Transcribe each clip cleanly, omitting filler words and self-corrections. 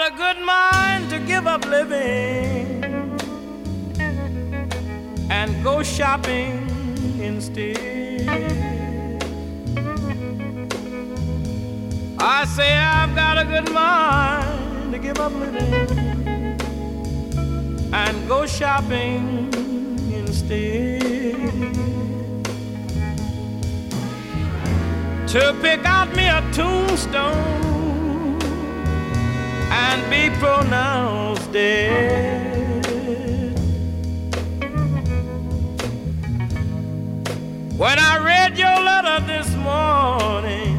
a good mind to give up living and go shopping instead. I say I've got a good mind to give up living and go shopping instead. To pick out me a tombstone and be pronounced dead. When I read your letter this morning,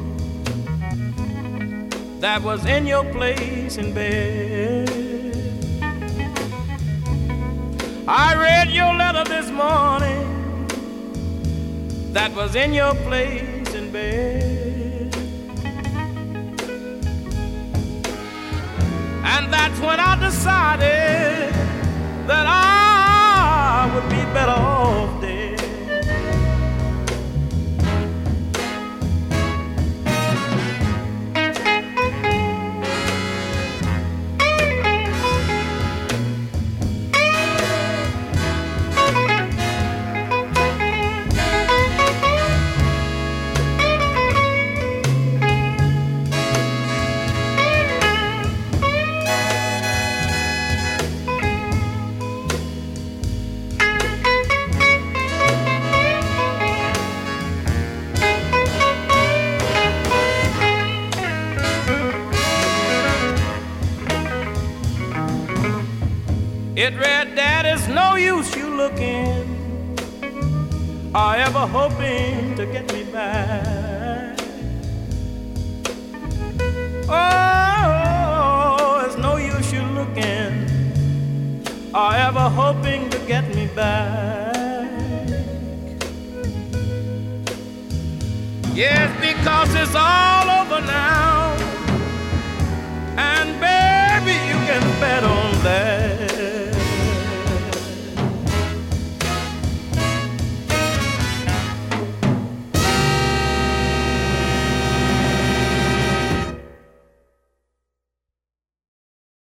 that was in your place in bed. I read your letter this morning, that was in your place in bed. And that's when I decided that I would be better off dead. It read, Dad, it's no use you looking or ever hoping to get me back. Oh, it's no use you looking or ever hoping to get me back. Yes, because it's all over now.